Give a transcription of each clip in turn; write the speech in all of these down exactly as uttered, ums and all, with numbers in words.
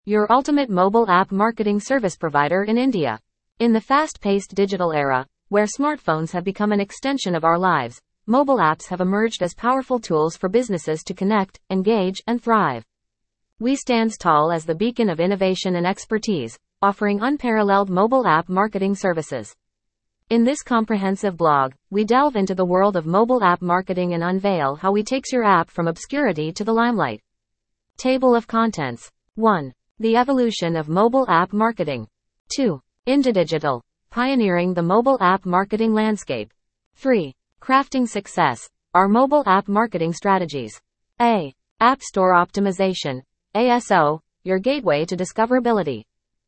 your ultimate mobile app marketing service provider in India. In the fast-paced digital era, where smartphones have become an extension of our lives, mobile apps have emerged as powerful tools for businesses to connect, engage, and thrive. We stand tall as the beacon of innovation and expertise, offering unparalleled mobile app marketing services. In this comprehensive blog, we delve into the world of mobile app marketing and unveil how we takes your app from obscurity to the limelight. Table of contents. one. The evolution of mobile app marketing. two. IndiDigital, pioneering the mobile app marketing landscape. three. Crafting success, our mobile app marketing strategies. A. App Store Optimization, A S O, your gateway to discoverability.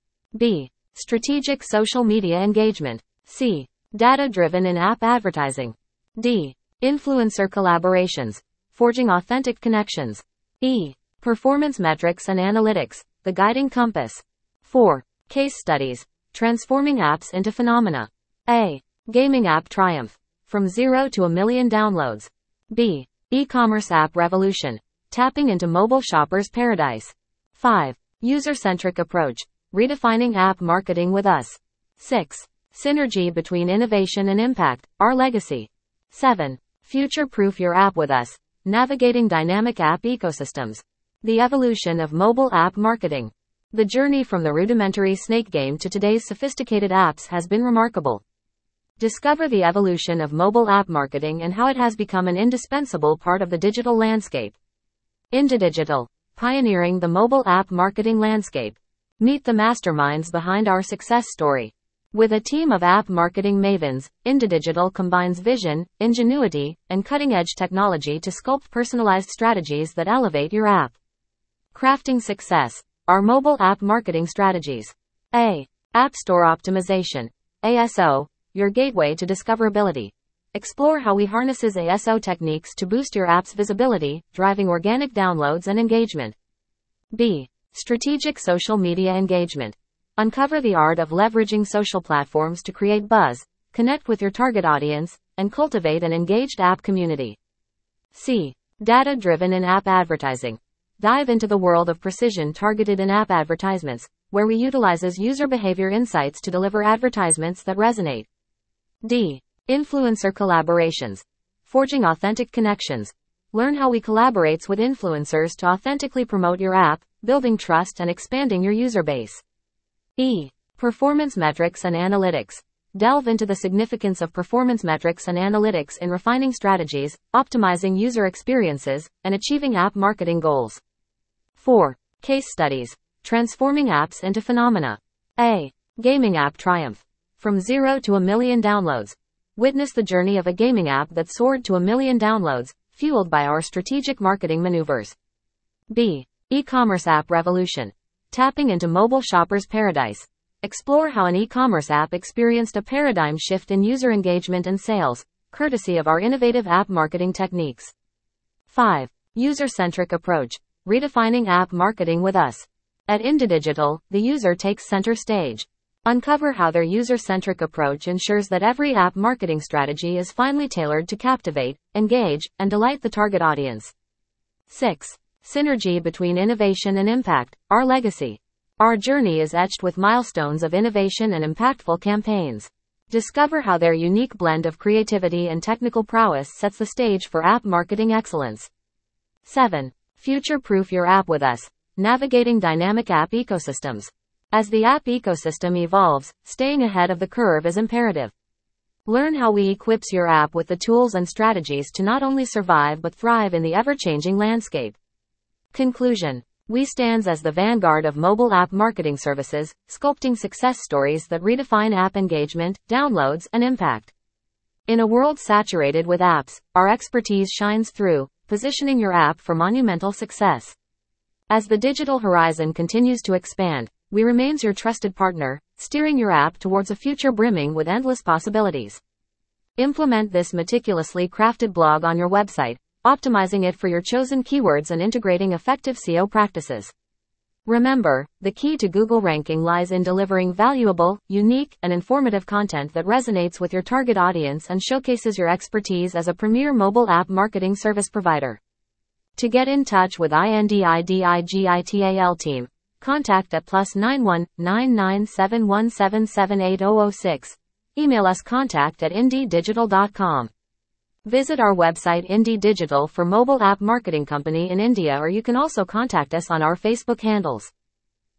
B. Strategic social media engagement. C. Data-driven in-app advertising. D. Influencer collaborations, forging authentic connections. E. Performance metrics and analytics, the guiding compass. four. Case studies, transforming apps into phenomena. A. Gaming app triumph, from zero to a million downloads. B. E-commerce app revolution, tapping into mobile shoppers' paradise. five. User-centric approach, redefining app marketing with us. six. Synergy between innovation and impact, our legacy. seven. Future-proof your app with us, navigating dynamic app ecosystems. The evolution of mobile app marketing. The journey from the rudimentary snake game to today's sophisticated apps has been remarkable. Discover the evolution of mobile app marketing and how it has become an indispensable part of the digital landscape. IndiDigital, pioneering the mobile app marketing landscape. Meet the masterminds behind our success story. With a team of app marketing mavens, IndiDigital combines vision, ingenuity, and cutting-edge technology to sculpt personalized strategies that elevate your app. Crafting success, our mobile app marketing strategies. A. App Store Optimization, A S O, your gateway to discoverability. Explore how we harnesses A S O techniques to boost your app's visibility, driving organic downloads and engagement. B. Strategic social media engagement. Uncover the art of leveraging social platforms to create buzz, connect with your target audience, and cultivate an engaged app community. C. Data-driven in-app advertising. Dive into the world of precision-targeted in-app advertisements, where we utilizes user behavior insights to deliver advertisements that resonate. D. Influencer collaborations. Forging authentic connections. Learn how we collaborates with influencers to authentically promote your app, building trust and expanding your user base. E. Performance metrics and analytics. Delve into the significance of performance metrics and analytics in refining strategies, optimizing user experiences, and achieving app marketing goals. four. Case studies, transforming apps into phenomena. A. Gaming app triumph, from zero to a million downloads. Witness the journey of a gaming app that soared to a million downloads, fueled by our strategic marketing maneuvers. B. E-commerce app revolution, tapping into mobile shoppers' paradise. Explore how an e-commerce app experienced a paradigm shift in user engagement and sales, courtesy of our innovative app marketing techniques. five. User-centric approach, redefining app marketing with us. At IndiDigital, the user takes center stage. Uncover how their user-centric approach ensures that every app marketing strategy is finely tailored to captivate, engage, and delight the target audience. six. Synergy between innovation and impact, our legacy. Our journey is etched with milestones of innovation and impactful campaigns. Discover how their unique blend of creativity and technical prowess sets the stage for app marketing excellence. seven. Future-proof your app with us, navigating dynamic app ecosystems. As the app ecosystem evolves, staying ahead of the curve is imperative. Learn how we equips your app with the tools and strategies to not only survive but thrive in the ever-changing landscape. Conclusion. We stands as the vanguard of mobile app marketing services, sculpting success stories that redefine app engagement, downloads, and impact. In a world saturated with apps, our expertise shines through, positioning your app for monumental success. As the digital horizon continues to expand, we remains your trusted partner, steering your app towards a future brimming with endless possibilities. Implement this meticulously crafted blog on your website, optimizing it for your chosen keywords and integrating effective S E O practices. Remember, the key to Google ranking lies in delivering valuable, unique, and informative content that resonates with your target audience and showcases your expertise as a premier mobile app marketing service provider. To get in touch with IndiDigital team, Contact at plus nine one nine nine seven one seven seven eight zero zero six. Email us contact at indie digital dot com. Visit our website Indie Digital for mobile app marketing company in India, or you can also contact us on our Facebook handles.